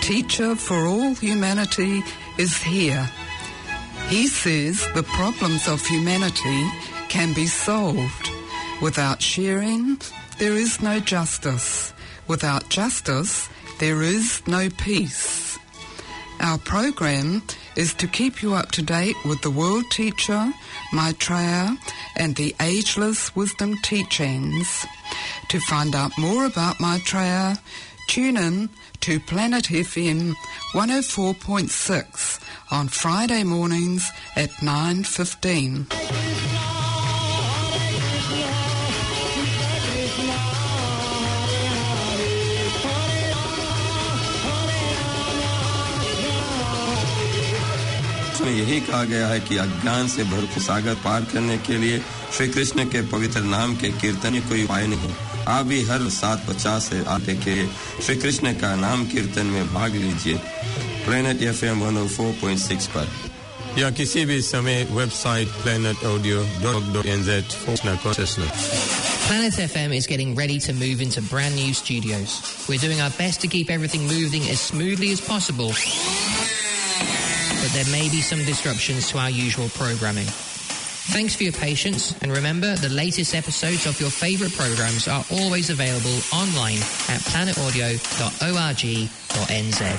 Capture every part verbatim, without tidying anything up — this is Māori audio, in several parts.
teacher for all humanity, is here. He says the problems of humanity can be solved. Without sharing, there is no justice. Without justice, there is no peace. Our program is to keep you up to date with the World Teacher, Maitreya, and the Ageless Wisdom Teachings. To find out more about Maitreya, tune in to Planet F M one oh four point six on Friday mornings at nine fifteen. में यही कहा गया है कि अज्ञान से भरपूर सागर पार करने के लिए श्री कृष्ण के पवित्र नाम के कीर्तन में कोई उपाय नहीं। आप भी हर सात पचास से आते के श्री कृष्ण का नाम कीर्तन में भाग लीजिए planet FM one oh four point six पर या किसी भी समय website planet audio dot n z for consciousness. Planet F M is getting ready to move into brand new studios. We're doing our best to keep everything moving as smoothly as possible, but there may be some disruptions to our usual programming. Thanks for your patience, and remember, the latest episodes of your favourite programmes are always available online at planet audio dot org dot n z.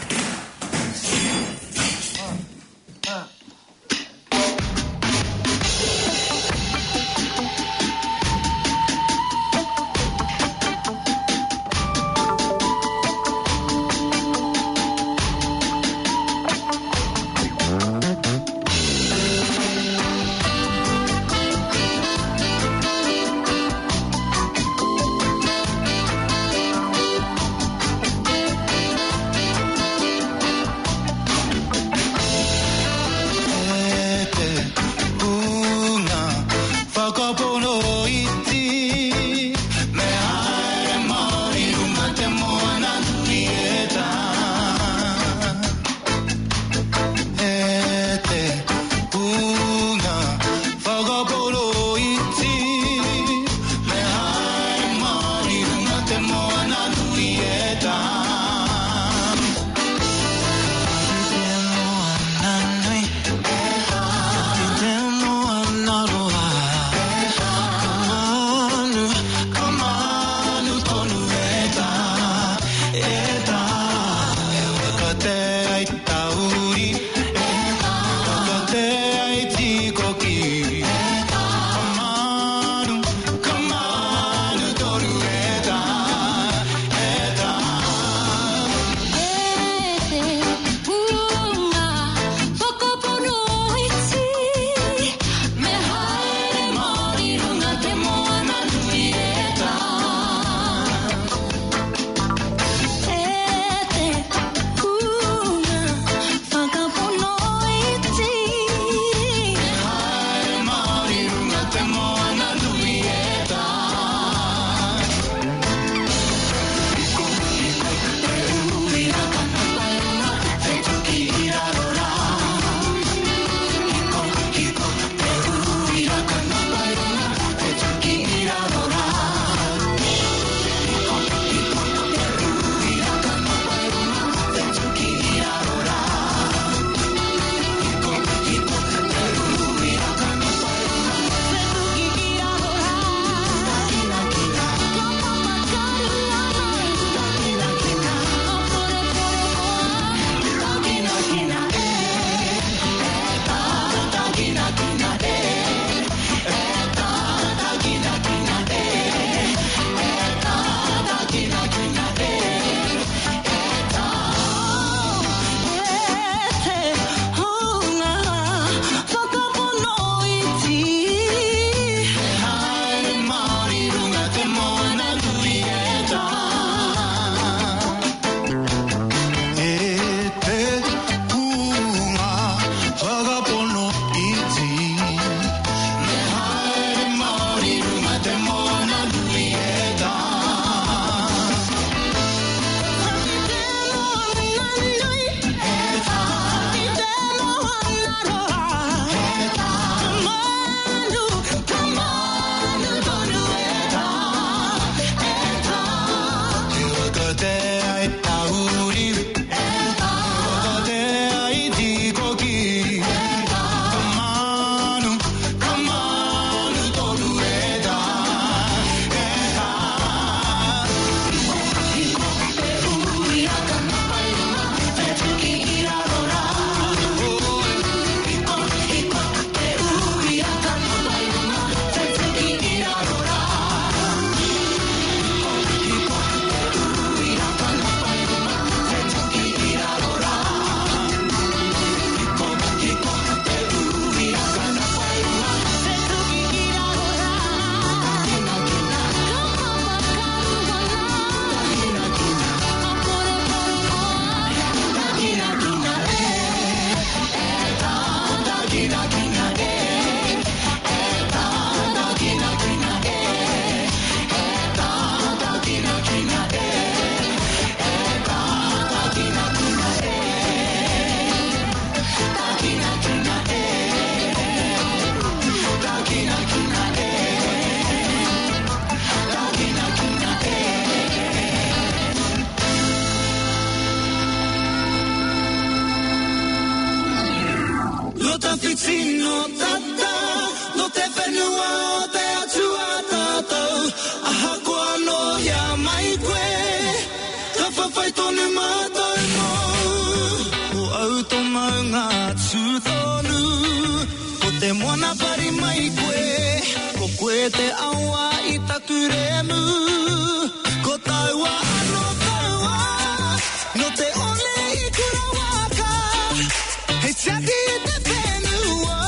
pai tonu mātou mō. O au tō maunga tūtonu, ko te moana pari mai koe, ko koe te aua i taku remu, ko taua ano taua, no te ole i kura waka, he tiaki i te whenua,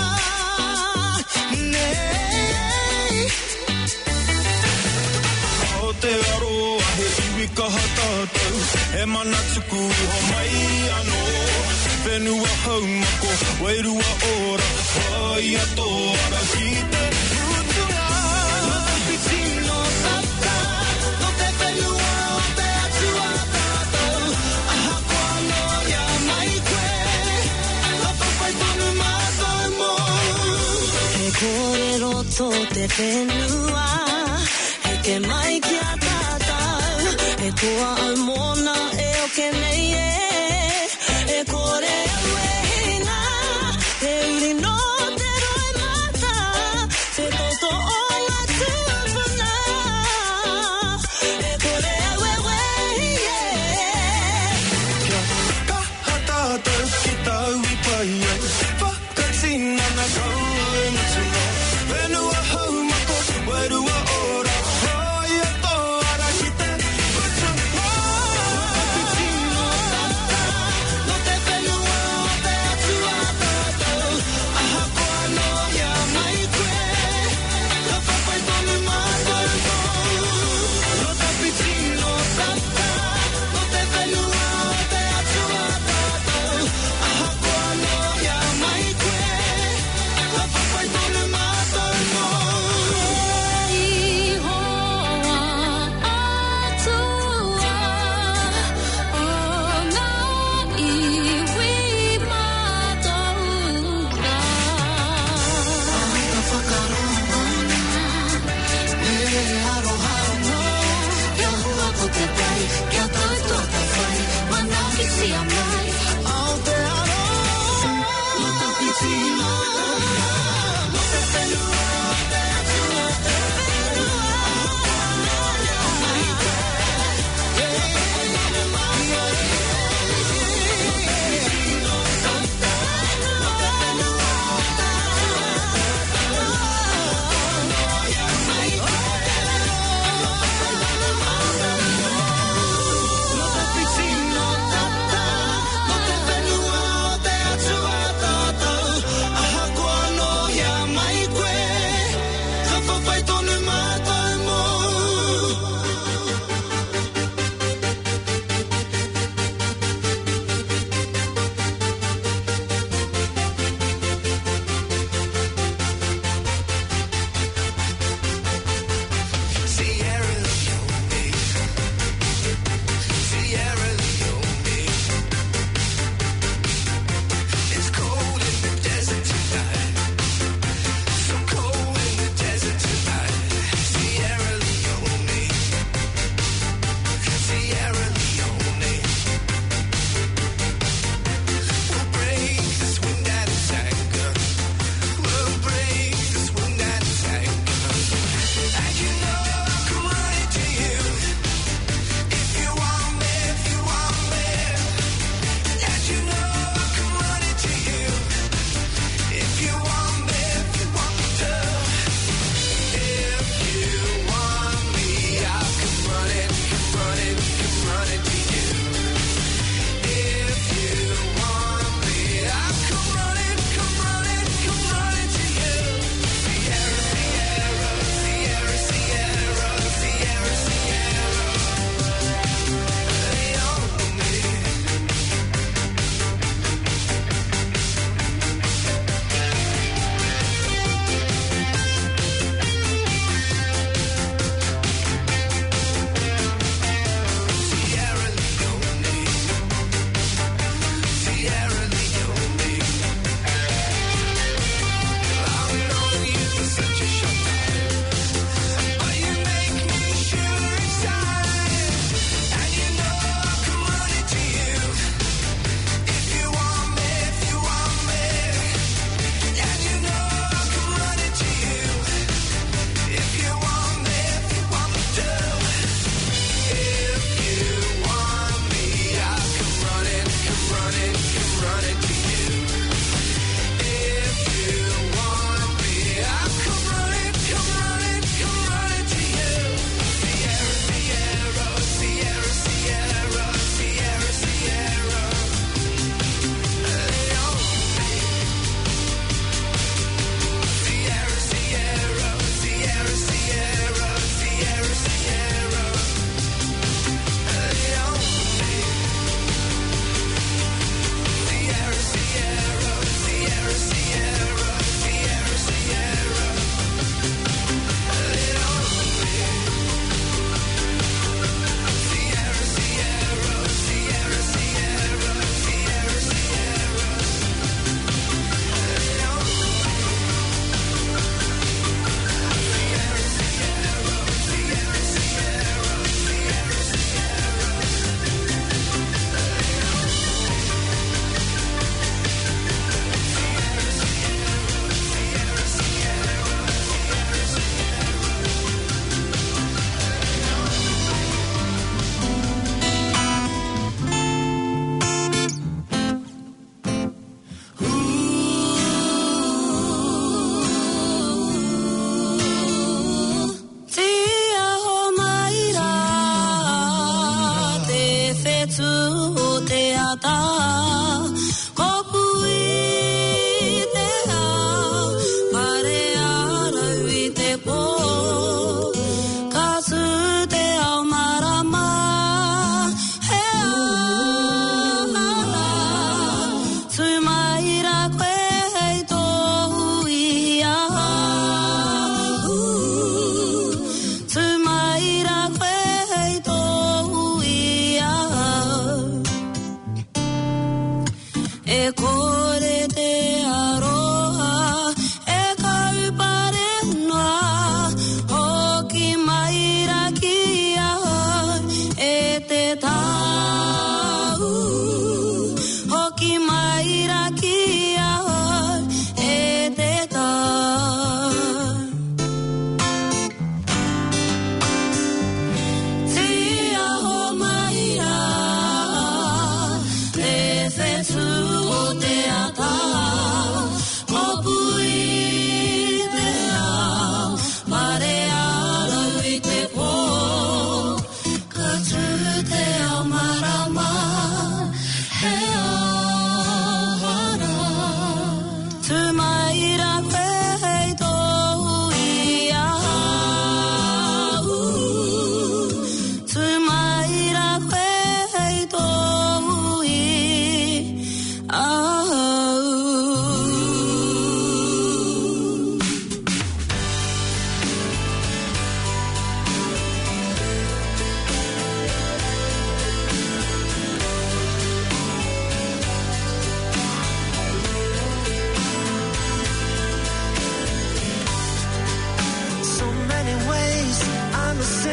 nei. O te aroa he iwi kaha tātou, he mana tuku ho mai anō, whenua haumako, wairua ora, hai ato ara ki te putunga. No te pitino tata, no te whenua o te atua tātou, aha koa no ia mai koe, no papai tonu mātou mō. He kōrero tō te whenua, he ke mai ki a tātou, he toa au mōna e o ke nei e, e kore aue hina, he uri no te roi mata, te toto o ngā tūpuna, e kore aue wei e. Kia kaha tātou ki tau i pai ai, whakatina na kau e matuna, whenua haumako, wairua ora, hai ato ara ki te putunga. No te whenua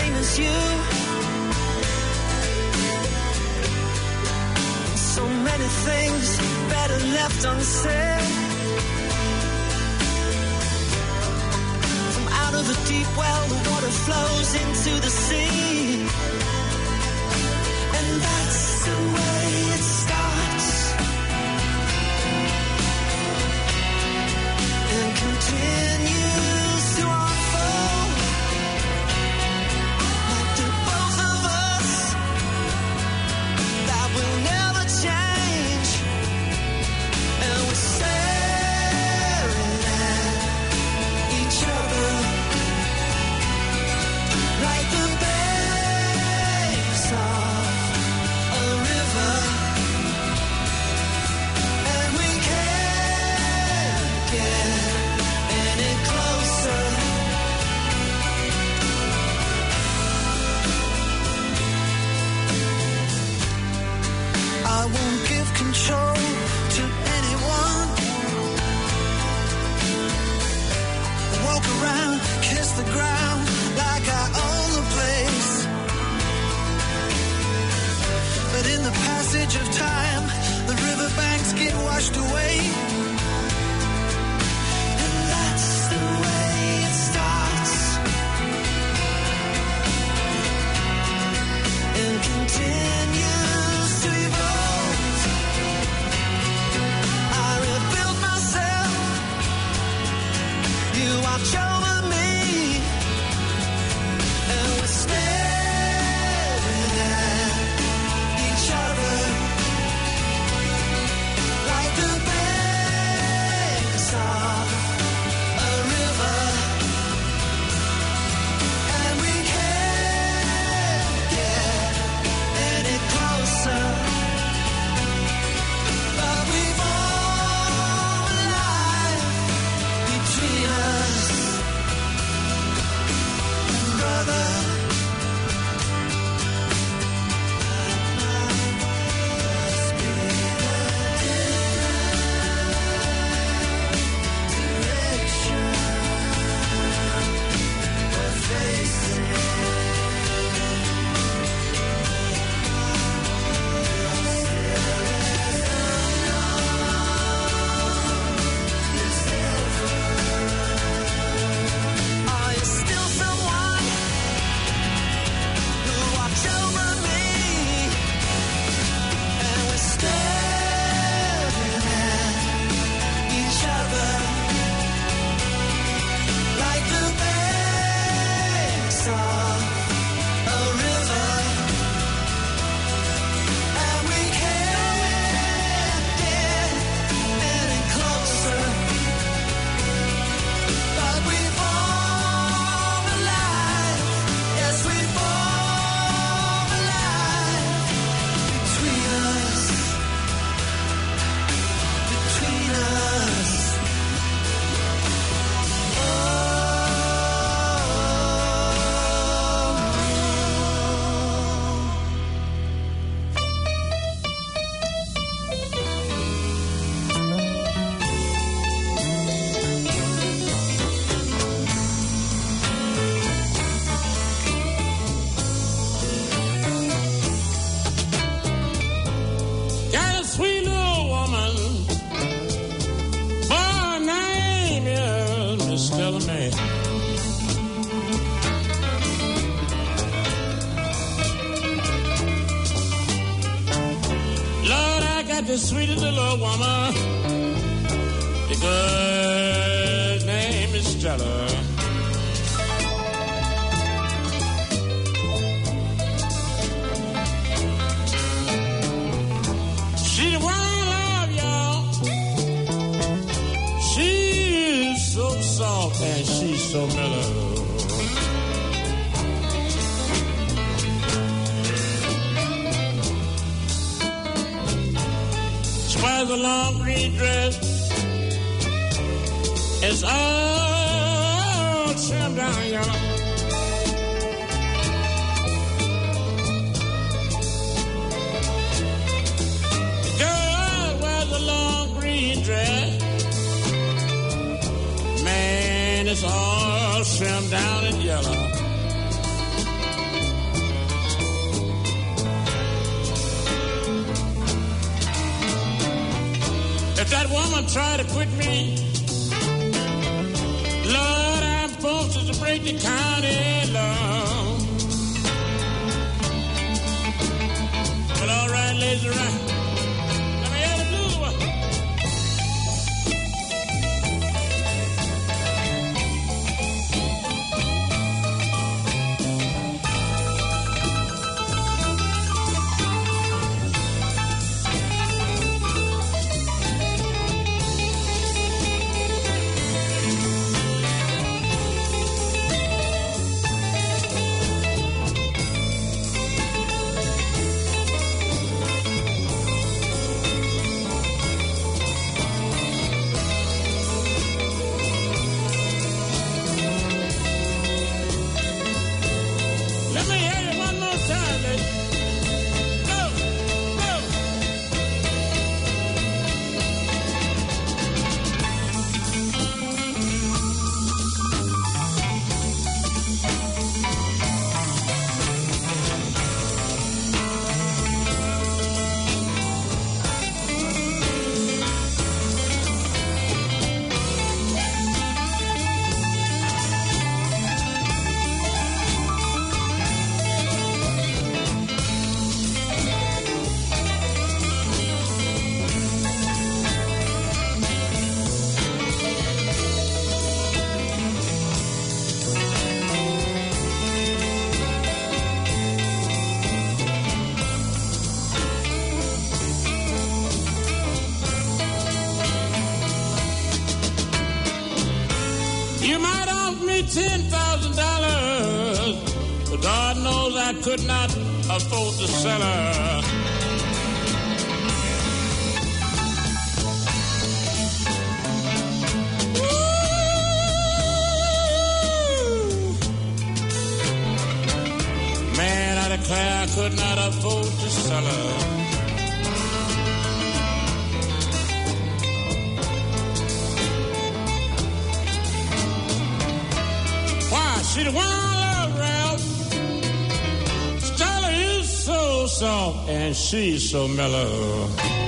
same as you. So many things better left unsaid. From out of a deep well, the water flows into the sea. And that's the way it starts and continues to unfold. Like the both of us, that will never change. And we're staring at each other like the waves of a river. And we can't get any closer. I won't give control to anyone. Walk around, kiss the ground like I own the place. But in the passage of time, the riverbanks get washed away. And that's the way it starts and continues to evolve. I rebuilt myself, you watch over me, and we're staring at each other like the banks of a river. And we can't get any closer. But we form a line between us, brother. Are you still someone who watch over me? And we're staring at each other like the banks of a river. And we can't get any closer. But we form a line, yes, we form a line between us, between us. Got a sweet little woman, her name is Miss Stella Mae. Lord, I got the sweetest little woman, the girl's name is Stella. She the one I love, y'all. She's so soft and she's so mellow. She wears a long green dress. It's all trimmed down, y'all. Girl wears a long green dress. Man, it's all trimmed down in yellow. If that woman tried to quit me, Lord, I'm supposed to break the county law. Well, all right, ladies and right. Let me hear the blues one. ten thousand dollars, but God knows I could not afford to sell her. Ooh. Man, I declare I could not afford to sell her. She the one I love, Ralph. Stella is so soft and she's so mellow.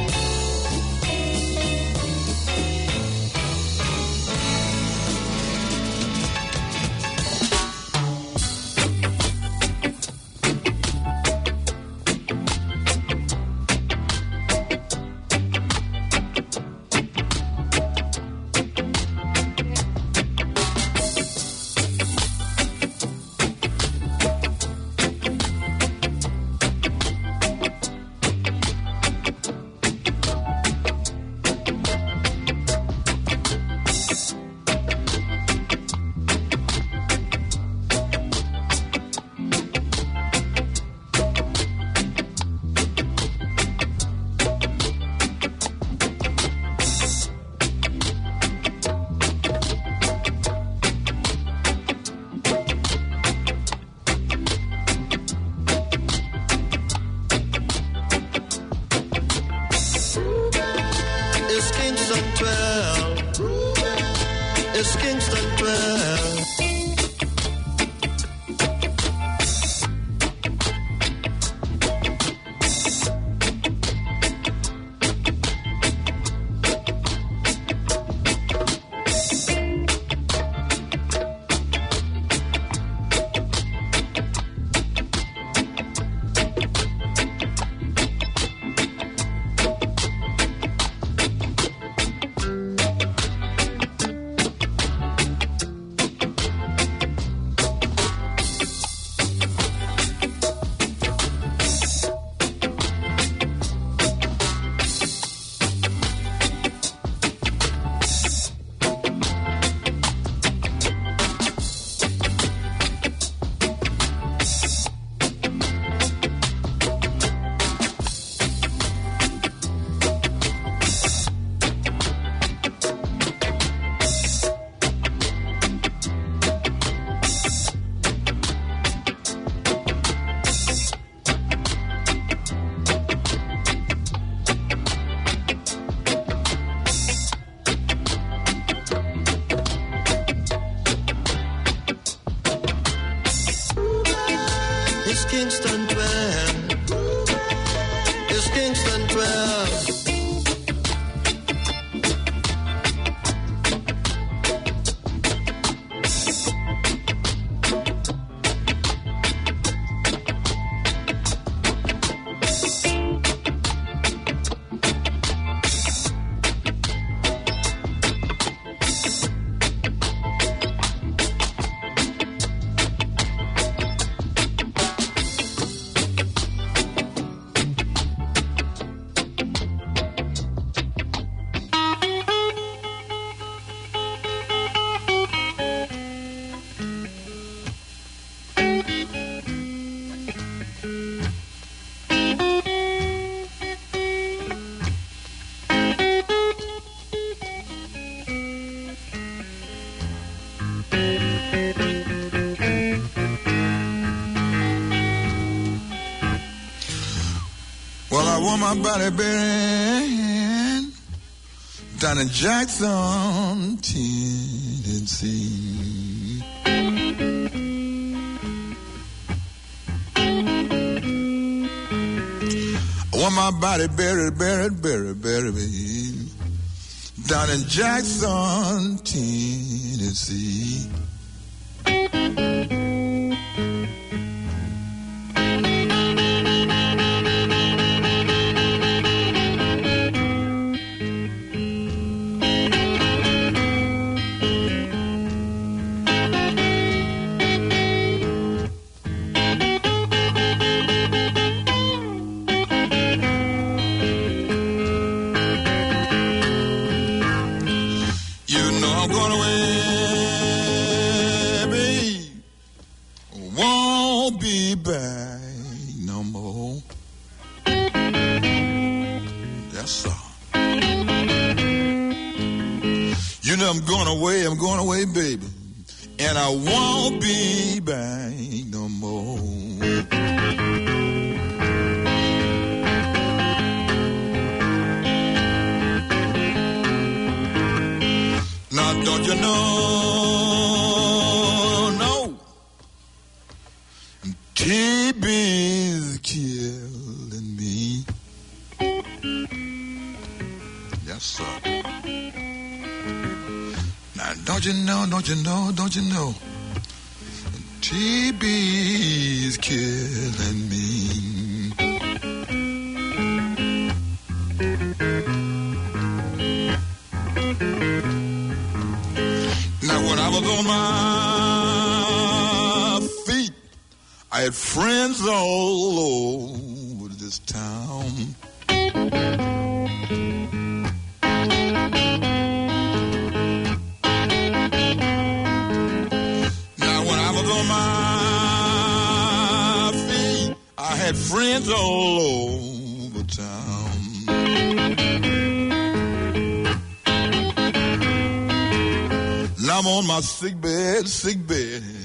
Kingston twelve. It's Kingston twelve. want my body buried down in Jackson, Tennessee. I want my body buried, buried, buried, buried down in Jackson, Tennessee. I'm going away, I'm going away, baby, and I won't be back no more. Now, don't you know, no, T B's killing me. Yes, sir. Don't you know, don't you know, don't you know, T B's killing me. Now when I was on my feet, I had friends all over this town. Had friends all over town. Now I'm on my sick bed, sick bed.